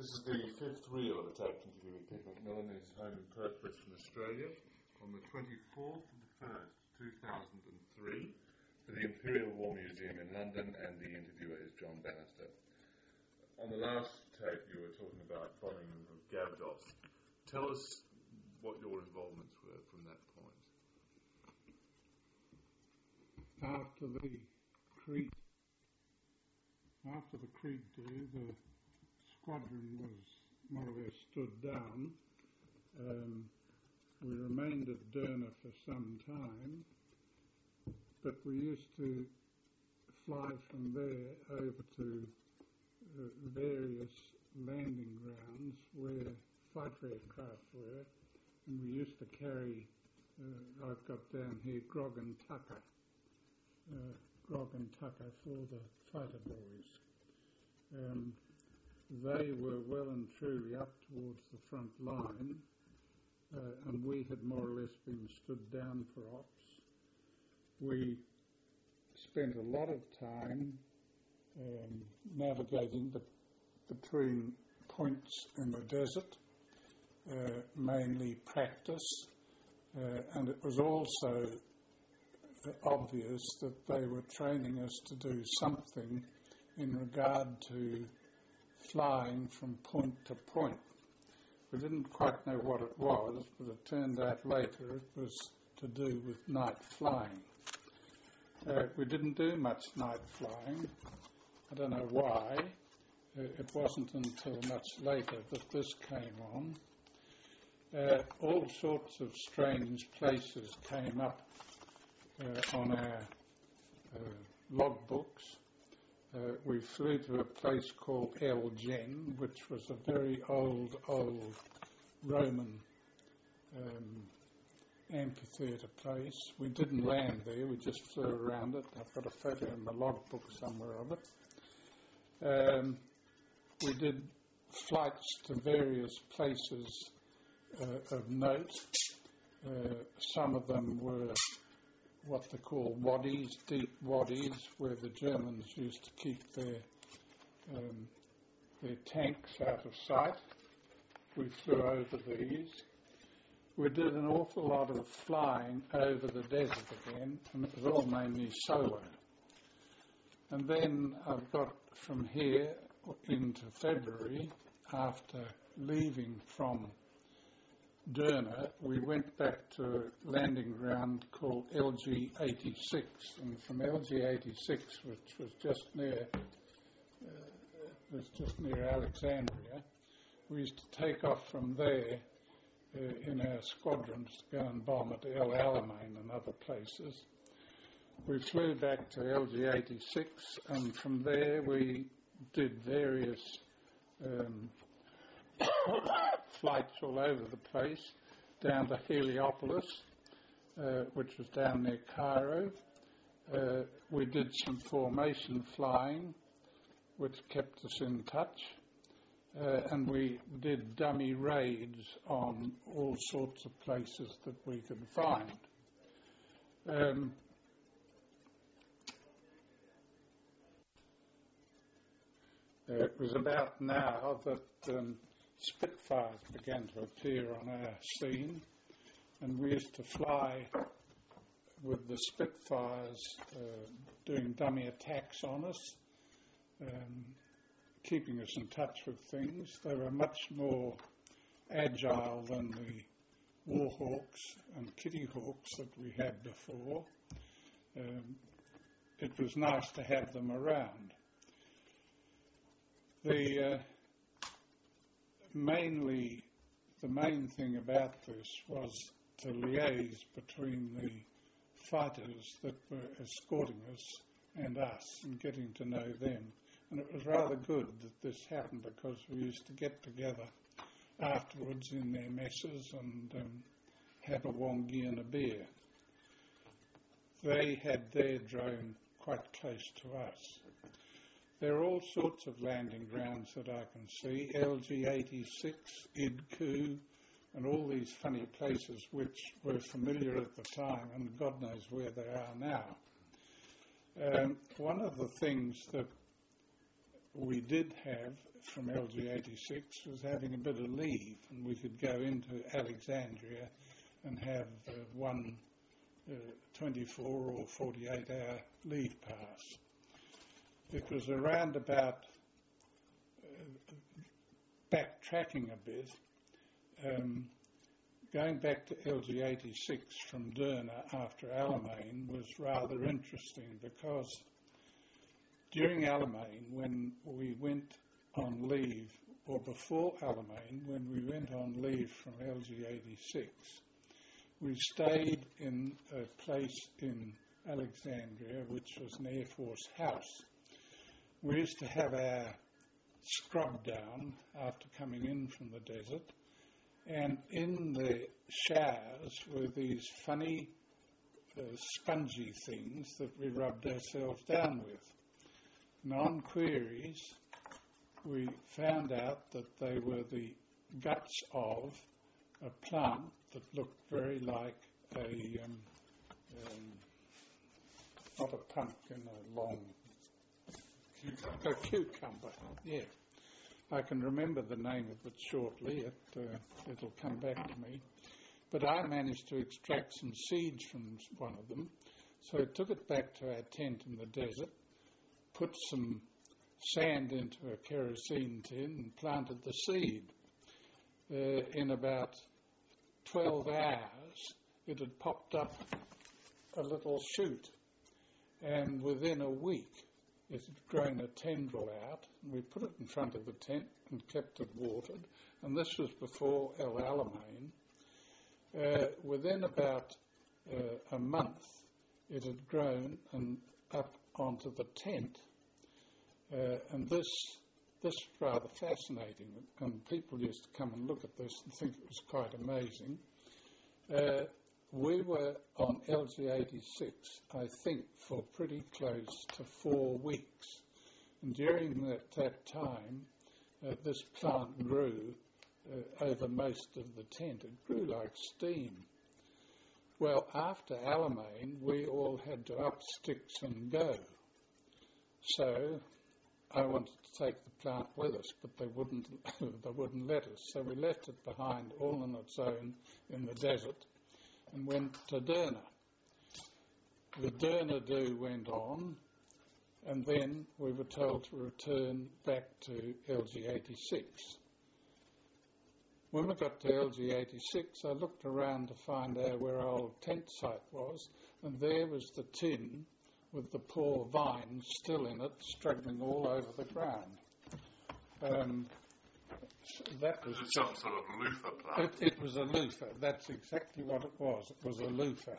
This is the fifth reel of Attack Interview with Pete McMillan in his home in Perth, Western Australia, on the 24th of the 1st, 2003, for the Imperial War Museum in London, and the interviewer is John Bannister. On the last tape, you were talking about bombing of Gavdos. Tell us what your involvements were from that point. After the Crete do, the squadron was more or less stood down. We remained at Derna for some time, but we used to fly from there over to various landing grounds where fighter aircraft were, and we used to carry, I've got down here, grog and tucker for the fighter boys. They were well and truly up towards the front line, and we had more or less been stood down for ops. We spent a lot of time navigating between points in the desert, mainly practice, and it was also obvious that they were training us to do something in regard to flying from point to point. We didn't quite know what it was, but it turned out later it was to do with night flying. We didn't do much night flying. I don't know why. It wasn't until much later that this came on. All sorts of strange places came up on our logbooks. We flew to a place called El Jen, which was a very old Roman amphitheatre place. We didn't land there, we just flew around it. I've got a photo in the logbook somewhere of it. We did flights to various places of note. Some of them were what they call wadis, deep wadis, where the Germans used to keep their tanks out of sight. We flew over these. We did an awful lot of flying over the desert again, and it was all mainly solo. And then I've got from here into February, after leaving from Derna, we went back to a landing ground called LG86, and from LG86, which was just near Alexandria, we used to take off from there in our squadrons to go and bomb at El Alamein and other places. We flew back to LG86, and from there we did various flights all over the place, down to Heliopolis, which was down near Cairo. We did some formation flying, which kept us in touch, and we did dummy raids on all sorts of places that we could find. It was about now that Spitfires began to appear on our scene, and we used to fly with the Spitfires doing dummy attacks on us, keeping us in touch with things. They were much more agile than the Warhawks and Kitty Hawks that we had before. It was nice to have them around. The main thing about this was to liaise between the fighters that were escorting us and us, and getting to know them. And it was rather good that this happened, because we used to get together afterwards in their messes and have a wongi and a beer. They had their drone quite close to us. There are all sorts of landing grounds that I can see, LG86, Idku, and all these funny places which were familiar at the time, and God knows where they are now. One of the things that we did have from LG86 was having a bit of leave, and we could go into Alexandria and have one 24 or 48-hour leave pass. It was around about, backtracking a bit, going back to LG86 from Derna after Alamein was rather interesting, because during Alamein, when we went on leave, or before Alamein, when we went on leave from LG86, we stayed in a place in Alexandria, which was an Air Force house. We used to have our scrub down after coming in from the desert, and in the showers were these funny spongy things that we rubbed ourselves down with. And on queries, we found out that they were the guts of a plant that looked very like not a pumpkin, a long Cucumber. a cucumber. Yeah, I can remember the name of it shortly. It'll come back to me. But I managed to extract some seeds from one of them, so I took it back to our tent in the desert, put some sand into a kerosene tin and planted the seed. In about 12 hours, it had popped up a little shoot, and within a week it had grown a tendril out, and we put it in front of the tent and kept it watered, and this was before El Alamein. Within about a month, it had grown and up onto the tent, and this was rather fascinating, and people used to come and look at this and think it was quite amazing. We were on LG86, I think, for pretty close to 4 weeks, and during that time, this plant grew over most of the tent. It grew like steam. Well, after Alamein, we all had to up sticks and go. So I wanted to take the plant with us, but they wouldn't let us. So we left it behind all on its own in the desert and went to Derna. The Derna do went on, and then we were told to return back to LG86. When we got to LG86, I looked around to find out where our old tent site was, and there was the tin with the poor vines still in it, struggling all over the ground. That was some sort of loofah plant. It was a loofah. That's exactly what it was. It was a loofah.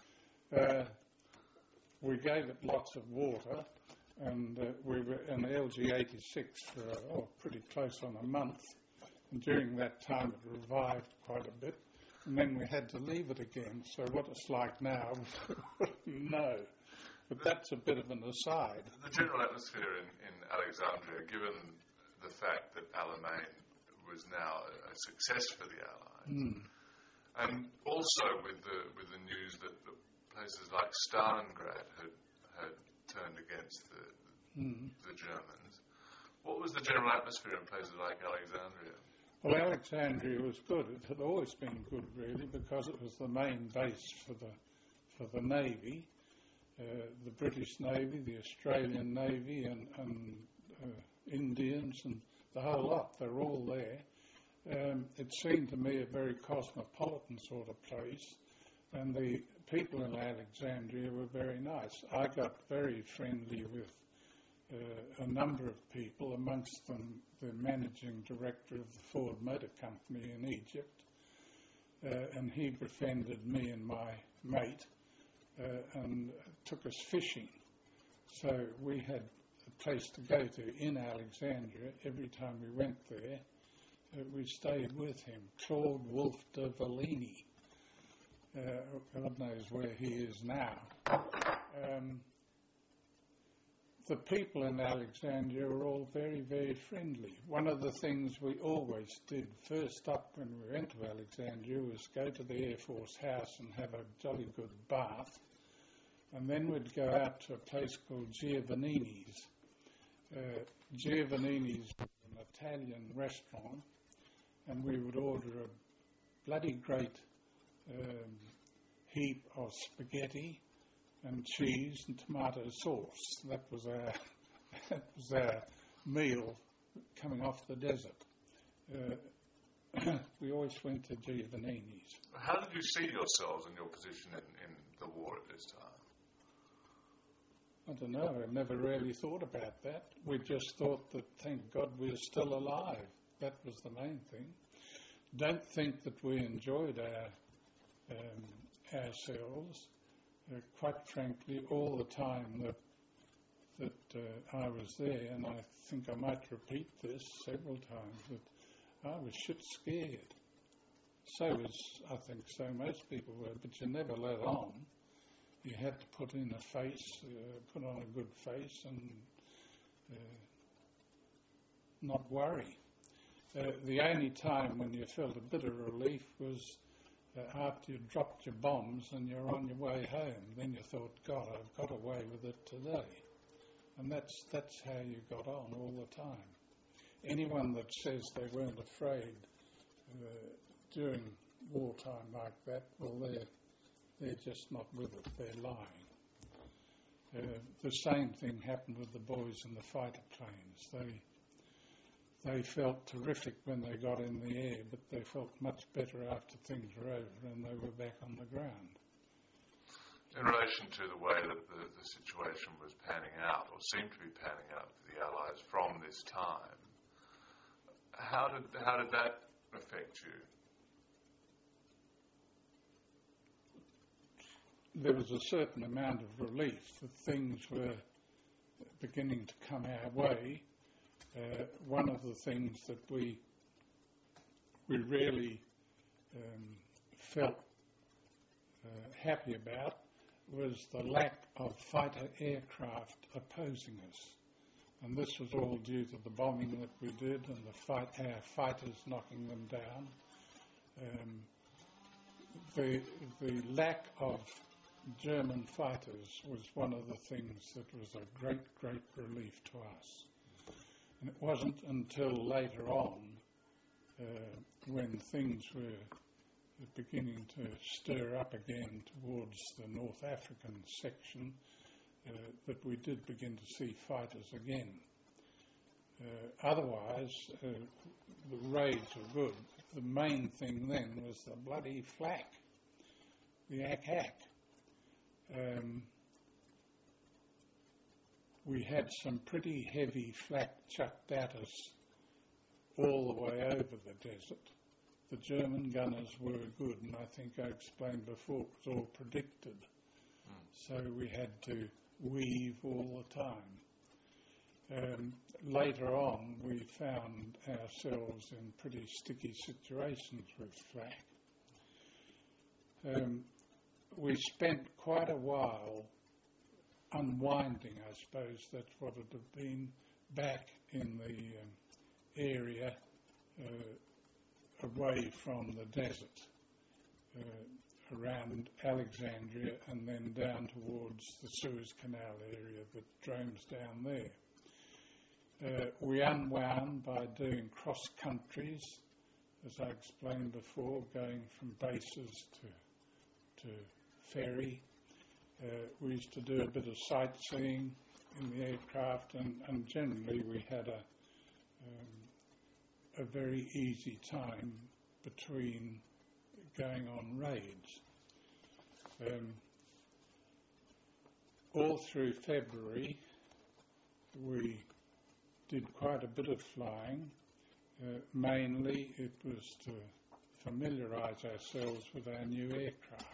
We gave it lots of water, and we were in LG86 for pretty close on a month. And during that time, it revived quite a bit, and then we had to leave it again. So what it's like now, no. But that's a bit of an aside. The general atmosphere in Alexandria, given the fact that Alamein was now a success for the Allies, and also with the news that the places like Stalingrad had turned against the Germans, what was the general atmosphere in places like Alexandria? Well, Alexandria was good. It had always been good, really, because it was the main base for the Navy, the British Navy, the Australian Navy, and Indians, and the whole lot. They're all there. It seemed to me a very cosmopolitan sort of place, and the people in Alexandria were very nice. I got very friendly with a number of people, amongst them the managing director of the Ford Motor Company in Egypt, and he befriended me and my mate and took us fishing. So we had a place to go to in Alexandria. Every time we went there, we stayed with him. Claude Wolfe de Vallini. God knows where he is now. The people in Alexandria were all very, very friendly. One of the things we always did first up when we went to Alexandria was go to the Air Force house and have a jolly good bath, and then we'd go out to a place called Giovannini's, Giovannini's was an Italian restaurant, and we would order a bloody great heap of spaghetti and cheese and tomato sauce. That was our meal coming off the desert. We always went to Giovannini's. How did you see yourselves and your position in the war at this time? I don't know. I never really thought about that. We just thought that, thank God, we're still alive. That was the main thing. Don't think that we enjoyed ourselves. Quite frankly, all the time that I was there, and I think I might repeat this several times, that I was shit scared. So was, I think, so most people were, but you never let on. You had to put in a face, put on a good face, and not worry. The only time when you felt a bit of relief was after you dropped your bombs and you're on your way home. Then you thought, God, I've got away with it today. And that's how you got on all the time. Anyone that says they weren't afraid during wartime like that, well, they're just not with it. They're lying. The same thing happened with the boys in the fighter planes. They felt terrific when they got in the air, but they felt much better after things were over and they were back on the ground. In relation to the way that the situation was panning out, or seemed to be panning out for the Allies from this time, how did that affect you? There was a certain amount of relief that things were beginning to come our way. One of the things that we really felt happy about was the lack of fighter aircraft opposing us. And this was all due to the bombing that we did and our fighters knocking them down. The lack of German fighters was one of the things that was a great, great relief to us. And it wasn't until later on, when things were beginning to stir up again towards the North African section, that we did begin to see fighters again. Otherwise, the raids were good. The main thing then was the bloody flak, the ack-ack. We had some pretty heavy flak chucked at us all the way over the desert. The German gunners were good, and I think I explained before, it was all predicted. So we had to weave all the time. Later on, we found ourselves in pretty sticky situations with flak. We spent quite a while unwinding, I suppose that's what it had been, back in the area away from the desert, around Alexandria and then down towards the Suez Canal area that drones down there. We unwound by doing cross countries, as I explained before, going from bases to ferry. We used to do a bit of sightseeing in the aircraft, and generally we had a very easy time between going on raids. All through February, we did quite a bit of flying. Mainly it was to familiarise ourselves with our new aircraft.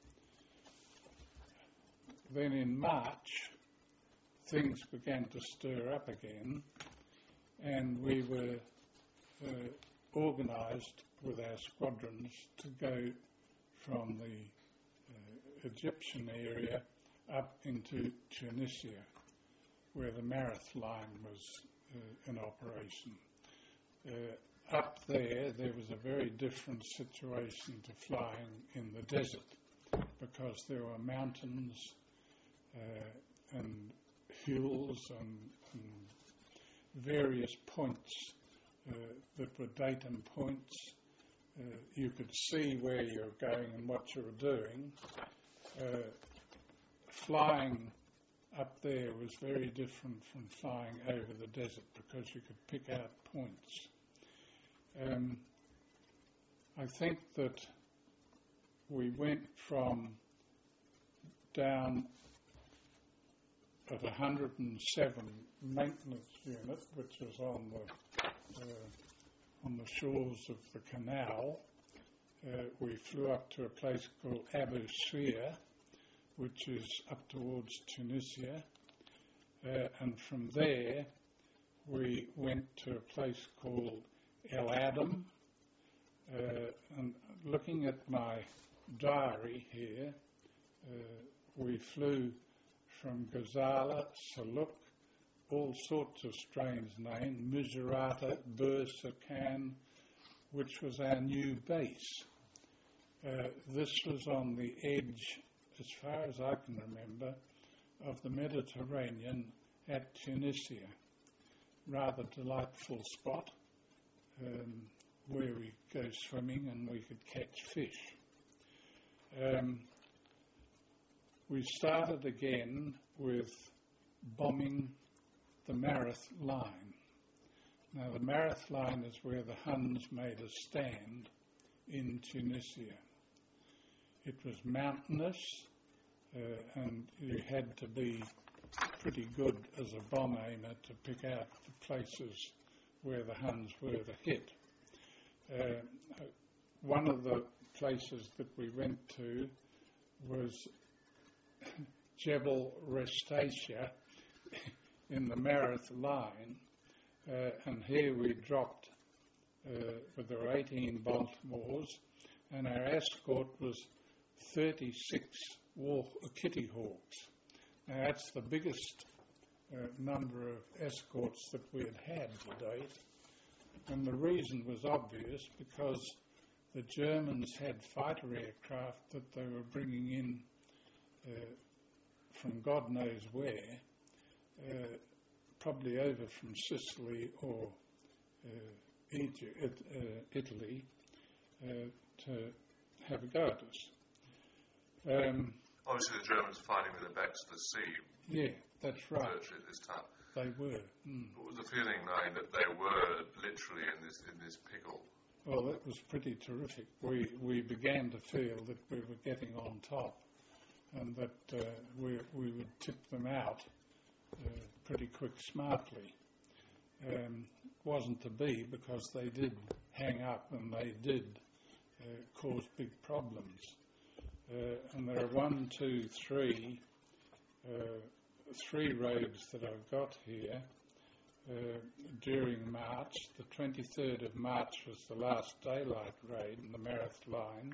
Then in March, things began to stir up again, and we were organised with our squadrons to go from the Egyptian area up into Tunisia, where the Mareth line was in operation. Up there was a very different situation to flying in the desert, because there were mountains and hills and various points that were datum points. You could see where you were going and what you were doing. Flying up there was very different from flying over the desert because you could pick out points. I think that we went from down at 107 maintenance unit, which was on the shores of the canal. We flew up to a place called Abu Sir, which is up towards Tunisia, and from there we went to a place called El Adam. And looking at my diary here, we flew from Ghazala, Saluk, all sorts of strange names, Misurata, Bursakan, which was our new base. This was on the edge, as far as I can remember, of the Mediterranean at Tunisia. Rather delightful spot where we go swimming and we could catch fish. We started again with bombing the Mareth line. Now the Mareth line is where the Huns made a stand in Tunisia. It was mountainous and you had to be pretty good as a bomb aimer to pick out the places where the Huns were to hit. One of the places that we went to was Jebel Restasia in the Mareth line, and here we dropped, there were 18 Baltimores, and our escort was 36 Kitty Hawks. Now that's the biggest number of escorts that we had to date, and the reason was obvious because the Germans had fighter aircraft that they were bringing in from God knows where, probably over from Sicily or Egypt, Italy, to have a go at us. Obviously, the Germans fighting with their backs to the sea. Yeah, that's right. Virtually at this time. They were. What was the feeling, knowing that they were literally in this pickle? Well, that was pretty terrific. We began to feel that we were getting on top, and that we would tip them out pretty quick, smartly. Wasn't to be, because they did hang up and they did cause big problems. And there are three roads that I've got here during March. The 23rd of March was the last daylight raid in the Mareth line.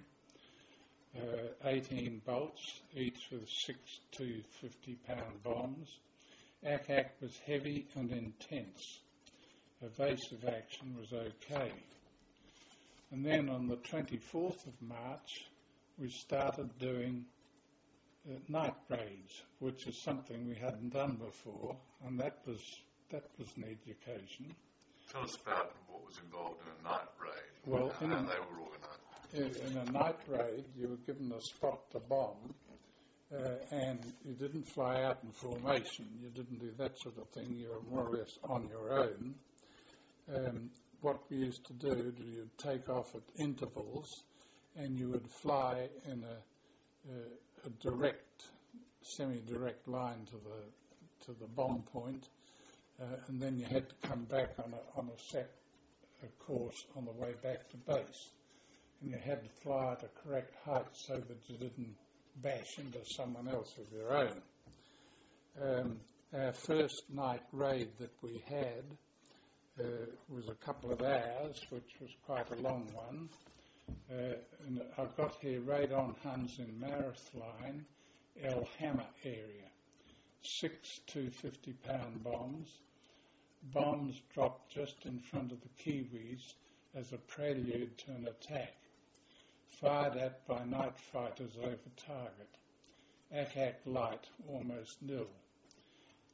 18 bolts, each with 6 250-pound bombs. Ack was heavy and intense. Evasive action was okay. And then on the 24th of March, we started doing night raids, which is something we hadn't done before, and that was an education. Tell us about what was involved in a night raid. Well, how they were organised. In a night raid, you were given a spot to bomb, and you didn't fly out in formation. You didn't do that sort of thing. You were more or less on your own. What we used to do, you'd take off at intervals, and you would fly in a direct, semi-direct line to the bomb point, and then you had to come back on a set course on the way back to base, and you had to fly at a correct height so that you didn't bash into someone else of your own. Our first night raid that we had was a couple of hours, which was quite a long one. And I've got here Radon Huns in Mareth line, El Hammer area. 6 250-pound bombs. Bombs dropped just in front of the Kiwis as a prelude to an attack. Fired at by night fighters over target. Ack light, almost nil.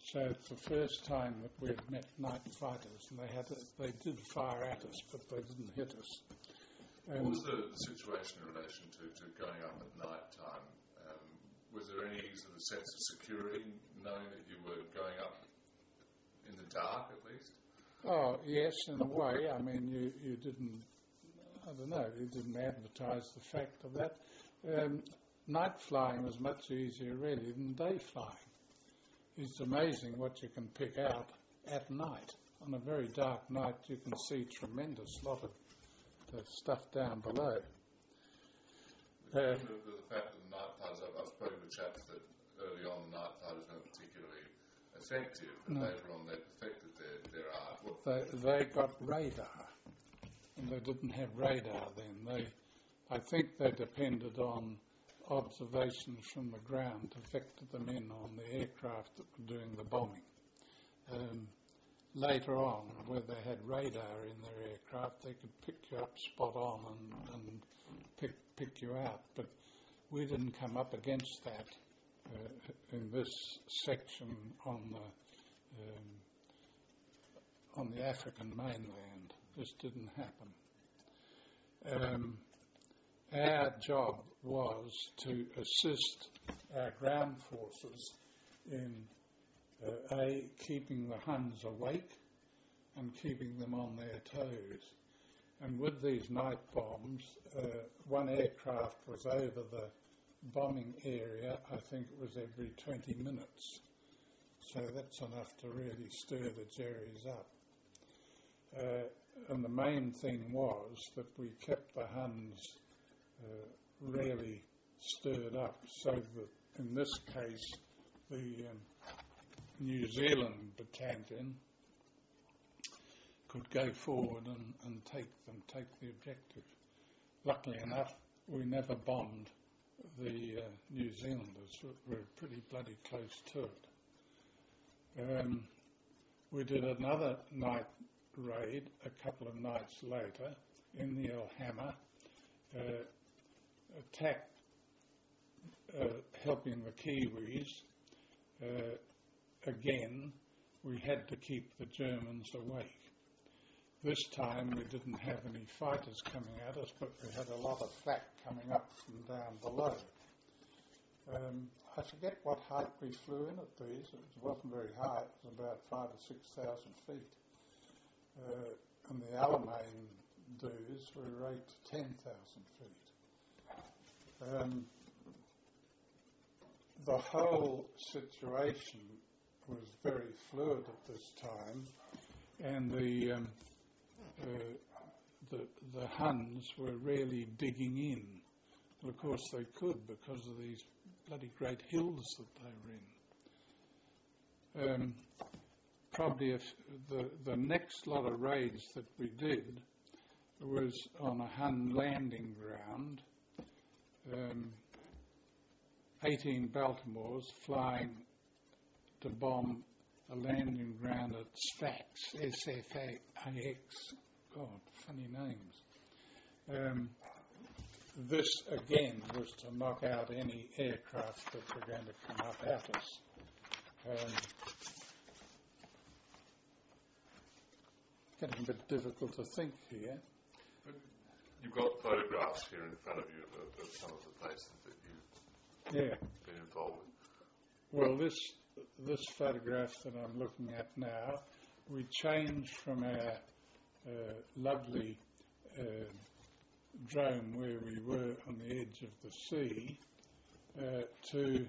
So it's the first time that we had met night fighters, and they did fire at us, but they didn't hit us. What was the situation in relation to going up at night time? Was there any sort of sense of security, knowing that you were going up in the dark at least? Oh, yes, in a way. I mean, you didn't, I don't know, you didn't advertise the fact of that. Night flying was much easier, really, than day flying. It's amazing what you can pick out at night. On a very dark night, you can see tremendous lot of stuff down below. The fact that the night fighters, I've spoken to chaps that early on the night fighters weren't particularly effective, but later on they perfected their art. They got radar, and they didn't have radar then. I think they depended on observations from the ground to vector them in on the aircraft that were doing the bombing. Later on, where they had radar in their aircraft, they could pick you up spot on and pick you out. But we didn't come up against that in this section on the African mainland. This didn't happen. Our job was to assist our ground forces in keeping the Huns awake and keeping them on their toes. And with these night bombs, one aircraft was over the bombing area, I think it was every 20 minutes. So that's enough to really stir the Jerrys up. And the main thing was that we kept the Huns really stirred up, so that in this case the New Zealand battalion could go forward and take the objective. Luckily enough, we never bombed the New Zealanders. We were pretty bloody close to it. We did another night raid a couple of nights later in the El Hammer, attack helping the Kiwis. Again, we had to keep the Germans awake. This time we didn't have any fighters coming at us, but we had a lot of flak coming up from down below. I forget what height we flew in at these. It wasn't very high. It was about 5,000 or 6,000 feet. And the Alamein dues were rated to 10,000 feet. The whole situation was very fluid at this time, and the Huns were really digging in. And of course they could, because of these bloody great hills that they were in. Probably if the next lot of raids that we did was on a Hun landing ground. 18 Baltimores flying to bomb a landing ground at SFAX, S-F-A-X, God, funny names. This again was to knock out any aircraft that were going to come up at us. Getting a bit difficult to think here. But you've got photographs here in front of you of some of the places that you've been involved with. Well, this photograph that I'm looking at now, we changed from our lovely drone where we were on the edge of the sea to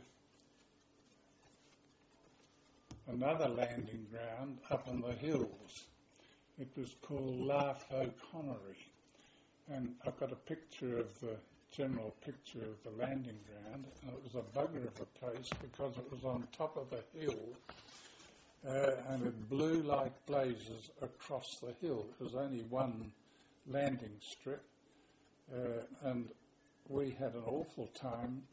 another landing ground up on the hills. It was called Laugh O'Connery, and I've got a picture of the general picture of the landing ground, and it was a bugger of a place because it was on top of a hill, and it blew like blazes across the hill. It was only one landing strip, and we had an awful time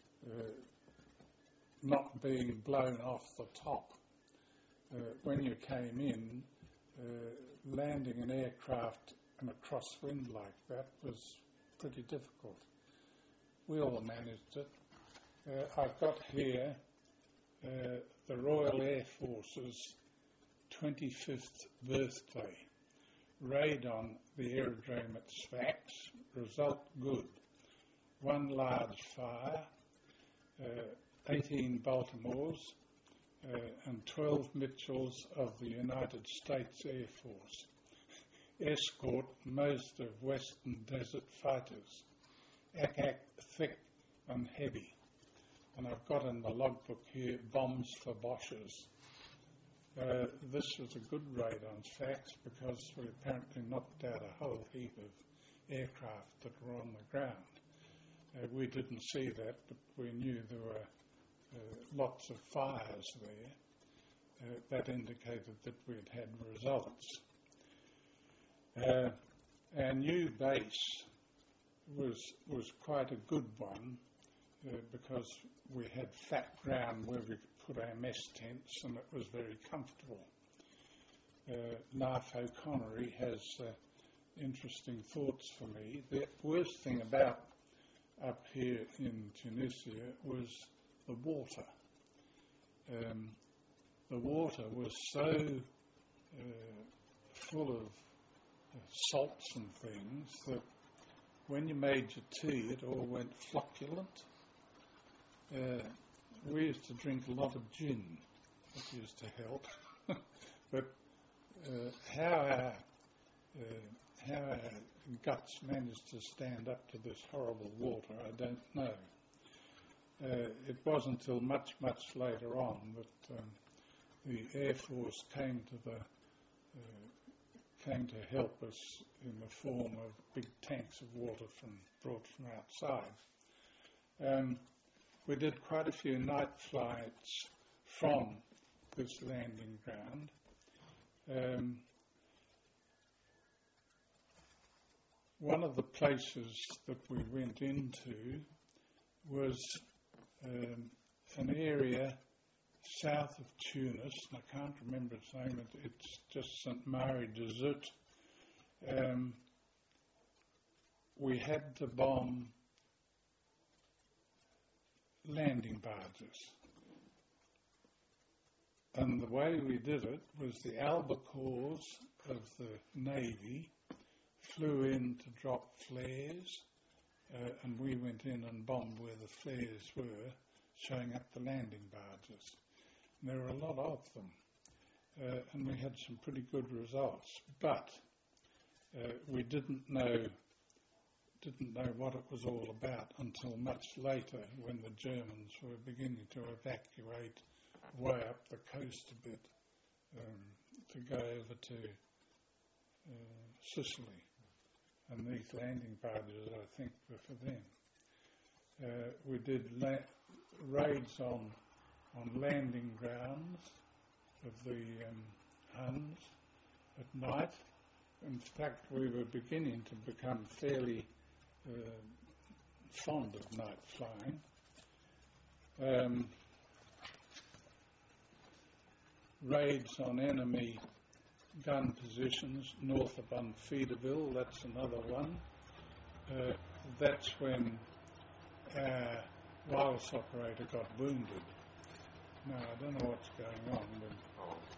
not being blown off the top. When you came in, landing an aircraft in a crosswind like that was pretty difficult. We all managed it. I've got here the Royal Air Force's 25th birthday. Raid on the aerodrome at Sfax, result good. One large fire, 18 Baltimores, and 12 Mitchells of the United States Air Force. Escort most of Western Desert fighters. Ack thick and heavy. And I've got in the logbook here, bombs for Boches. This was a good raid on Sfax because we apparently knocked out a whole heap of aircraft that were on the ground. We didn't see that, but we knew there were lots of fires there. That indicated that we'd had results. Our new base was quite a good one because we had flat ground where we could put our mess tents, and it was very comfortable. Nath O'Connery has interesting thoughts for me. The worst thing about up here in Tunisia was the water. The water was so full of salts and things that when you made your tea it all went flocculent. We used to drink a lot of gin. That used to help. But how our guts managed to stand up to this horrible water, I don't know. It wasn't until much later on that the Air Force came to help us in the form of big tanks of water brought from outside. We did quite a few night flights from this landing ground. One of the places that we went into was an area south of Tunis, and I can't remember its name, it's just St. Mari Desert. We had to bomb landing barges. And the way we did it was the albacores of the Navy flew in to drop flares, and we went in and bombed where the flares were, showing up the landing barges. And there were a lot of them, and we had some pretty good results. But we didn't know what it was all about until much later, when the Germans were beginning to evacuate way up the coast a bit to go over to Sicily. And these landing barges, I think, were for them. We did raids on landing grounds of the Huns at night. In fact, we were beginning to become fairly fond of night flying. Raids on enemy gun positions north of Unfeederville, that's another one. That's when our wireless operator got wounded. Now, I don't know what's going on, but